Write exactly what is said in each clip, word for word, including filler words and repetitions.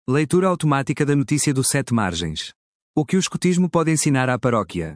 Leitura automática da notícia do Sete Margens. O que o escotismo pode ensinar à paróquia?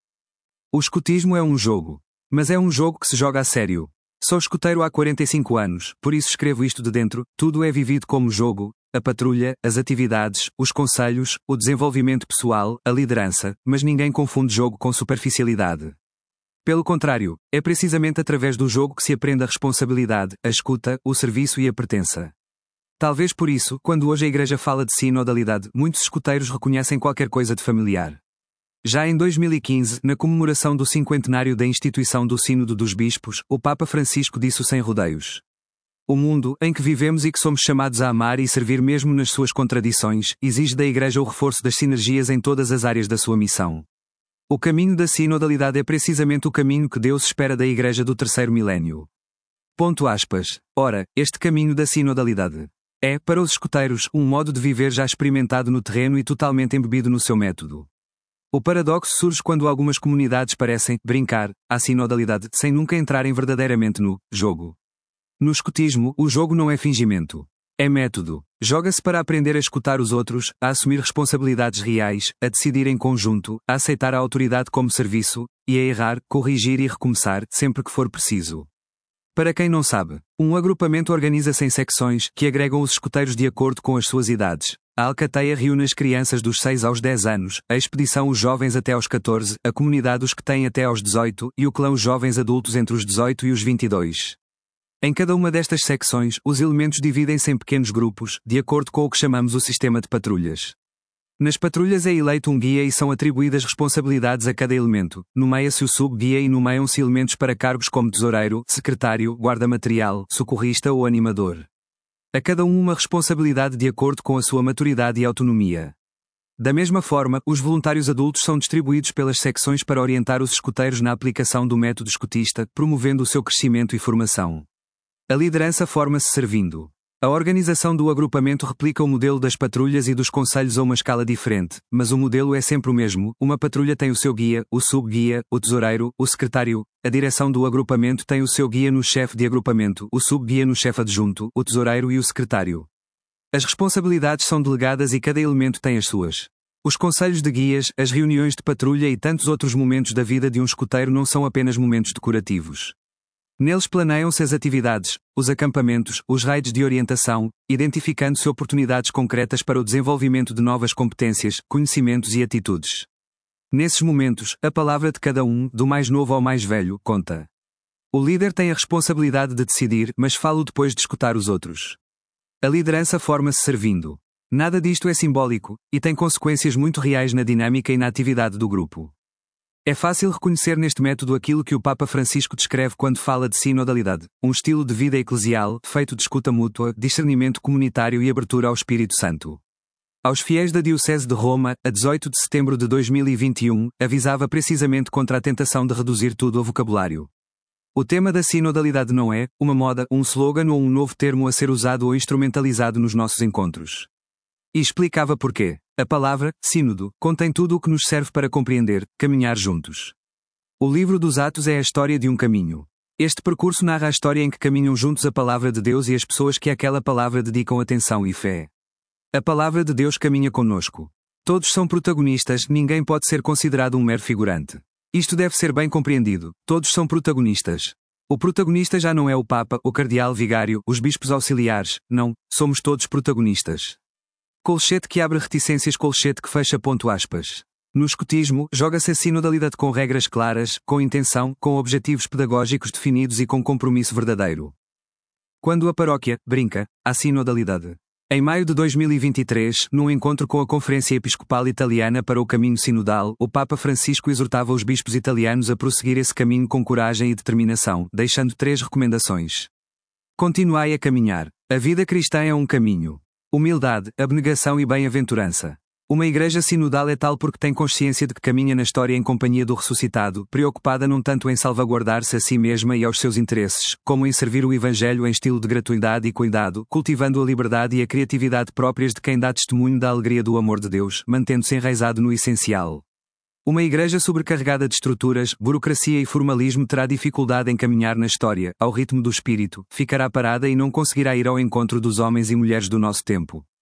O escotismo é um jogo. Mas é um jogo que se joga a sério. Sou escoteiro há quarenta e cinco anos, por isso escrevo isto de dentro. Tudo é vivido como jogo: a patrulha, as atividades, os conselhos, o desenvolvimento pessoal, a liderança, mas ninguém confunde jogo com superficialidade. Pelo contrário, é precisamente através do jogo que se aprende a responsabilidade, a escuta, o serviço e a pertença. Talvez por isso, quando hoje a Igreja fala de sinodalidade, muitos escuteiros reconhecem qualquer coisa de familiar. Já em dois mil e quinze, na comemoração do cinquentenário da instituição do Sínodo dos Bispos, o Papa Francisco disse sem rodeios: o mundo, em que vivemos e que somos chamados a amar e servir mesmo nas suas contradições, exige da Igreja o reforço das sinergias em todas as áreas da sua missão. O caminho da sinodalidade é precisamente o caminho que Deus espera da Igreja do terceiro milénio. Ponto aspas. Ora, este caminho da sinodalidade é, para os escuteiros, um modo de viver já experimentado no terreno e totalmente embebido no seu método. O paradoxo surge quando algumas comunidades parecem brincar à sinodalidade sem nunca entrarem verdadeiramente no jogo. No escotismo, o jogo não é fingimento. É método. Joga-se para aprender a escutar os outros, a assumir responsabilidades reais, a decidir em conjunto, a aceitar a autoridade como serviço, e a errar, corrigir e recomeçar, sempre que for preciso. Para quem não sabe, um agrupamento organiza-se em secções, que agregam os escuteiros de acordo com as suas idades. A alcateia reúne as crianças dos seis aos dez anos, a expedição os jovens até aos catorze, a comunidade os que têm até aos dezoito, e o clã os jovens adultos entre os dezoito e os vinte e dois. Em cada uma destas secções, os elementos dividem-se em pequenos grupos, de acordo com o que chamamos o sistema de patrulhas. Nas patrulhas é eleito um guia e são atribuídas responsabilidades a cada elemento. Nomeia-se o sub-guia e nomeiam-se elementos para cargos como tesoureiro, secretário, guarda-material, socorrista ou animador. A cada um uma responsabilidade de acordo com a sua maturidade e autonomia. Da mesma forma, os voluntários adultos são distribuídos pelas secções para orientar os escuteiros na aplicação do método escotista, promovendo o seu crescimento e formação. A liderança forma-se servindo. A organização do agrupamento replica o modelo das patrulhas e dos conselhos a uma escala diferente, mas o modelo é sempre o mesmo. Uma patrulha tem o seu guia, o sub-guia, o tesoureiro, o secretário. A direção do agrupamento tem o seu guia no chefe de agrupamento, o sub-guia no chefe adjunto, o tesoureiro e o secretário. As responsabilidades são delegadas e cada elemento tem as suas. Os conselhos de guias, as reuniões de patrulha e tantos outros momentos da vida de um escoteiro não são apenas momentos decorativos. Neles planeiam-se as atividades, os acampamentos, os raids de orientação, identificando-se oportunidades concretas para o desenvolvimento de novas competências, conhecimentos e atitudes. Nesses momentos, a palavra de cada um, do mais novo ao mais velho, conta. O líder tem a responsabilidade de decidir, mas fala depois de escutar os outros. A liderança forma-se servindo. Nada disto é simbólico, e tem consequências muito reais na dinâmica e na atividade do grupo. É fácil reconhecer neste método aquilo que o Papa Francisco descreve quando fala de sinodalidade, um estilo de vida eclesial, feito de escuta mútua, discernimento comunitário e abertura ao Espírito Santo. Aos fiéis da Diocese de Roma, a dezoito de setembro de dois mil e vinte e um, avisava precisamente contra a tentação de reduzir tudo ao vocabulário. O tema da sinodalidade não é uma moda, um slogan ou um novo termo a ser usado ou instrumentalizado nos nossos encontros. E explicava porquê. A palavra, sínodo, contém tudo o que nos serve para compreender, caminhar juntos. O livro dos Atos é a história de um caminho. Este percurso narra a história em que caminham juntos a palavra de Deus e as pessoas que àquela palavra dedicam atenção e fé. A palavra de Deus caminha conosco. Todos são protagonistas, ninguém pode ser considerado um mero figurante. Isto deve ser bem compreendido, todos são protagonistas. O protagonista já não é o Papa, o Cardeal Vigário, os bispos auxiliares, não, somos todos protagonistas. Colchete que abre reticências, colchete que fecha ponto aspas. No escotismo, joga-se a sinodalidade com regras claras, com intenção, com objetivos pedagógicos definidos e com compromisso verdadeiro. Quando a paróquia brinca, há sinodalidade. Em maio de dois mil e vinte e três, num encontro com a Conferência Episcopal Italiana para o Caminho Sinodal, o Papa Francisco exortava os bispos italianos a prosseguir esse caminho com coragem e determinação, deixando três recomendações. Continuai a caminhar. A vida cristã é um caminho. Humildade, abnegação e bem-aventurança. Uma igreja sinodal é tal porque tem consciência de que caminha na história em companhia do ressuscitado, preocupada não tanto em salvaguardar-se a si mesma e aos seus interesses, como em servir o Evangelho em estilo de gratuidade e cuidado, cultivando a liberdade e a criatividade próprias de quem dá testemunho da alegria do amor de Deus, mantendo-se enraizado no essencial. Uma igreja sobrecarregada de estruturas, burocracia e formalismo terá dificuldade em caminhar na história, ao ritmo do espírito, ficará parada e não conseguirá ir ao encontro dos homens e mulheres do nosso tempo.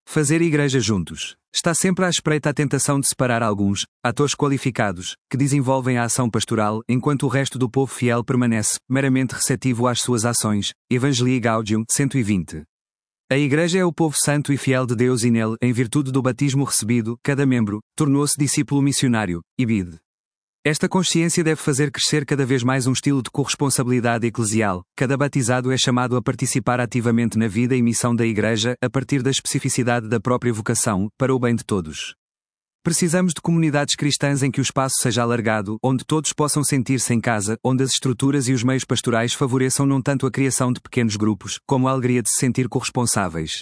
Fazer igreja juntos. Está sempre à espreita a tentação de separar alguns, atores qualificados, que desenvolvem a ação pastoral, enquanto o resto do povo fiel permanece, meramente receptivo às suas ações. Evangelii Gaudium, cento e vinte. A Igreja é o povo santo e fiel de Deus e nele, em virtude do batismo recebido, cada membro, tornou-se discípulo missionário, I B I D. Esta consciência deve fazer crescer cada vez mais um estilo de corresponsabilidade eclesial. Cada batizado é chamado a participar ativamente na vida e missão da Igreja, a partir da especificidade da própria vocação, para o bem de todos. Precisamos de comunidades cristãs em que o espaço seja alargado, onde todos possam sentir-se em casa, onde as estruturas e os meios pastorais favoreçam não tanto a criação de pequenos grupos, como a alegria de se sentir corresponsáveis.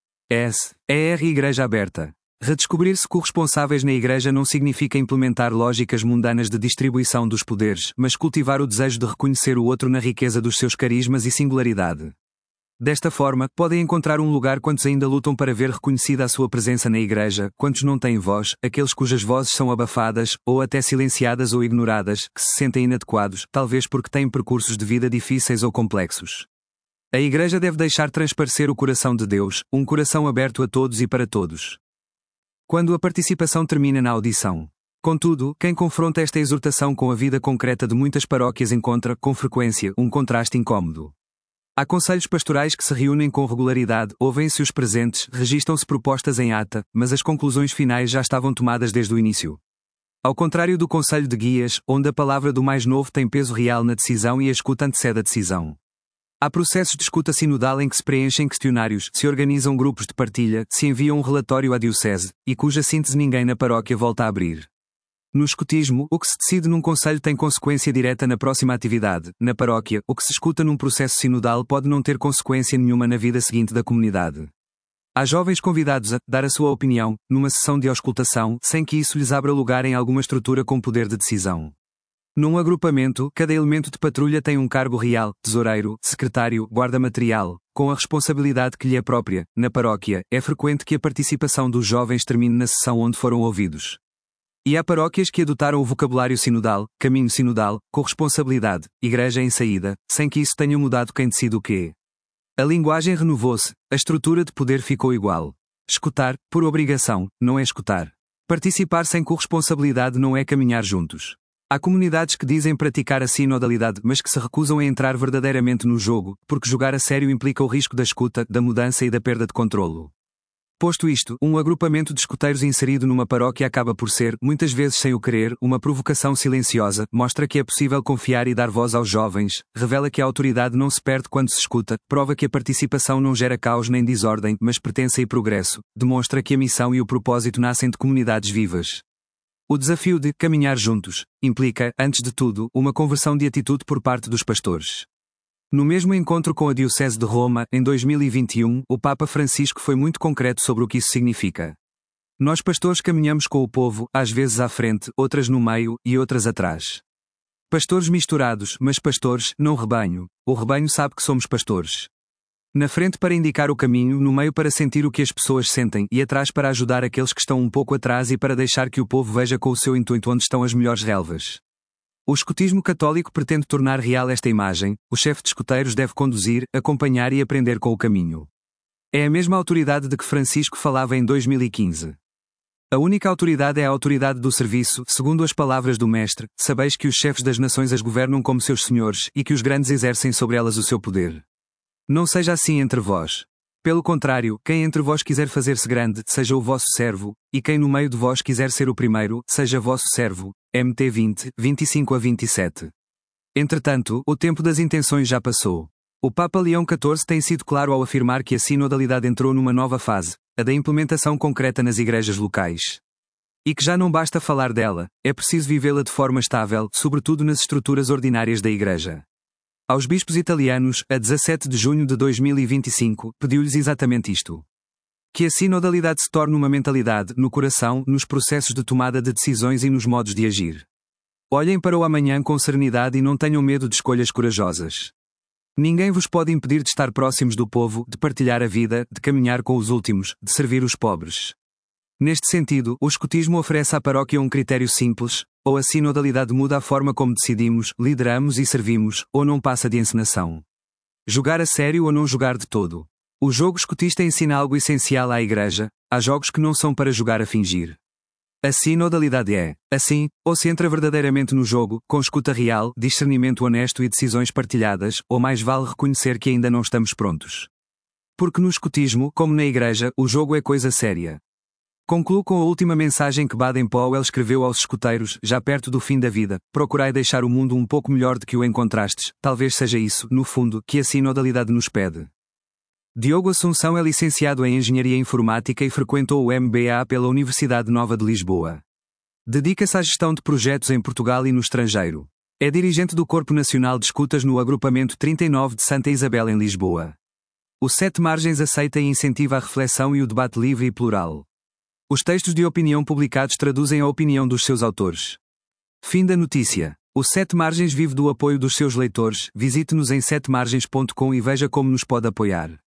S. E R Igreja Aberta. Redescobrir-se corresponsáveis na Igreja não significa implementar lógicas mundanas de distribuição dos poderes, mas cultivar o desejo de reconhecer o outro na riqueza dos seus carismas e singularidade. Desta forma, podem encontrar um lugar quantos ainda lutam para ver reconhecida a sua presença na Igreja, quantos não têm voz, aqueles cujas vozes são abafadas, ou até silenciadas ou ignoradas, que se sentem inadequados, talvez porque têm percursos de vida difíceis ou complexos. A Igreja deve deixar transparecer o coração de Deus, um coração aberto a todos e para todos. Quando a participação termina na audição. Contudo, quem confronta esta exortação com a vida concreta de muitas paróquias encontra, com frequência, um contraste incômodo. Há conselhos pastorais que se reúnem com regularidade, ouvem-se os presentes, registam-se propostas em ata, mas as conclusões finais já estavam tomadas desde o início. Ao contrário do conselho de guias, onde a palavra do mais novo tem peso real na decisão e a escuta antecede a decisão. Há processos de escuta sinodal em que se preenchem questionários, se organizam grupos de partilha, se envia um relatório à diocese, e cuja síntese ninguém na paróquia volta a abrir. No escutismo, o que se decide num conselho tem consequência direta na próxima atividade. Na paróquia, o que se escuta num processo sinodal pode não ter consequência nenhuma na vida seguinte da comunidade. Há jovens convidados a dar a sua opinião, numa sessão de auscultação, sem que isso lhes abra lugar em alguma estrutura com poder de decisão. Num agrupamento, cada elemento de patrulha tem um cargo real, tesoureiro, secretário, guarda-material, com a responsabilidade que lhe é própria. Na paróquia, é frequente que a participação dos jovens termine na sessão onde foram ouvidos. E há paróquias que adotaram o vocabulário sinodal, caminho sinodal, corresponsabilidade, igreja em saída, sem que isso tenha mudado quem decide o quê. A linguagem renovou-se, a estrutura de poder ficou igual. Escutar, por obrigação, não é escutar. Participar sem corresponsabilidade não é caminhar juntos. Há comunidades que dizem praticar a sinodalidade, mas que se recusam a entrar verdadeiramente no jogo, porque jogar a sério implica o risco da escuta, da mudança e da perda de controlo. Posto isto, um agrupamento de escuteiros inserido numa paróquia acaba por ser, muitas vezes sem o querer, uma provocação silenciosa, mostra que é possível confiar e dar voz aos jovens, revela que a autoridade não se perde quando se escuta, prova que a participação não gera caos nem desordem, mas pertença e progresso, demonstra que a missão e o propósito nascem de comunidades vivas. O desafio de caminhar juntos implica, antes de tudo, uma conversão de atitude por parte dos pastores. No mesmo encontro com a Diocese de Roma, em dois mil e vinte e um, o Papa Francisco foi muito concreto sobre o que isso significa. Nós pastores caminhamos com o povo, às vezes à frente, outras no meio, e outras atrás. Pastores misturados, mas pastores, não rebanho. O rebanho sabe que somos pastores. Na frente para indicar o caminho, no meio para sentir o que as pessoas sentem, e atrás para ajudar aqueles que estão um pouco atrás e para deixar que o povo veja com o seu intuito onde estão as melhores relvas. O escutismo católico pretende tornar real esta imagem. O chefe de escuteiros deve conduzir, acompanhar e aprender com o caminho. É a mesma autoridade de que Francisco falava em dois mil e quinze. A única autoridade é a autoridade do serviço, segundo as palavras do Mestre: sabeis que os chefes das nações as governam como seus senhores, e que os grandes exercem sobre elas o seu poder. Não seja assim entre vós. Pelo contrário, quem entre vós quiser fazer-se grande, seja o vosso servo, e quem no meio de vós quiser ser o primeiro, seja vosso servo. M T vinte, vinte e cinco a vinte e sete. Entretanto, o tempo das intenções já passou. O Papa Leão catorze tem sido claro ao afirmar que a sinodalidade entrou numa nova fase, a da implementação concreta nas igrejas locais. E que já não basta falar dela, é preciso vivê-la de forma estável, sobretudo nas estruturas ordinárias da Igreja. Aos bispos italianos, a dezassete de junho de dois mil e vinte e cinco, pediu-lhes exatamente isto. Que a sinodalidade se torne uma mentalidade, no coração, nos processos de tomada de decisões e nos modos de agir. Olhem para o amanhã com serenidade e não tenham medo de escolhas corajosas. Ninguém vos pode impedir de estar próximos do povo, de partilhar a vida, de caminhar com os últimos, de servir os pobres. Neste sentido, o escutismo oferece à paróquia um critério simples: ou a sinodalidade muda a forma como decidimos, lideramos e servimos, ou não passa de encenação. Jogar a sério ou não jogar de todo. O jogo escutista ensina algo essencial à Igreja: há jogos que não são para jogar a fingir. A sinodalidade é, assim, ou se entra verdadeiramente no jogo, com escuta real, discernimento honesto e decisões partilhadas, ou mais vale reconhecer que ainda não estamos prontos. Porque no escutismo, como na Igreja, o jogo é coisa séria. Concluo com a última mensagem que Baden-Powell escreveu aos escuteiros, já perto do fim da vida: procurai deixar o mundo um pouco melhor do que o encontrastes. Talvez seja isso, no fundo, que a sinodalidade nos pede. Diogo Assunção é licenciado em Engenharia Informática e frequentou o M B A pela Universidade Nova de Lisboa. Dedica-se à gestão de projetos em Portugal e no estrangeiro. É dirigente do Corpo Nacional de Escutas no Agrupamento trinta e nove de Santa Isabel em Lisboa. O Sete Margens aceita e incentiva a reflexão e o debate livre e plural. Os textos de opinião publicados traduzem a opinião dos seus autores. Fim da notícia. O Sete Margens vive do apoio dos seus leitores. Visite-nos em sete margens ponto com e veja como nos pode apoiar.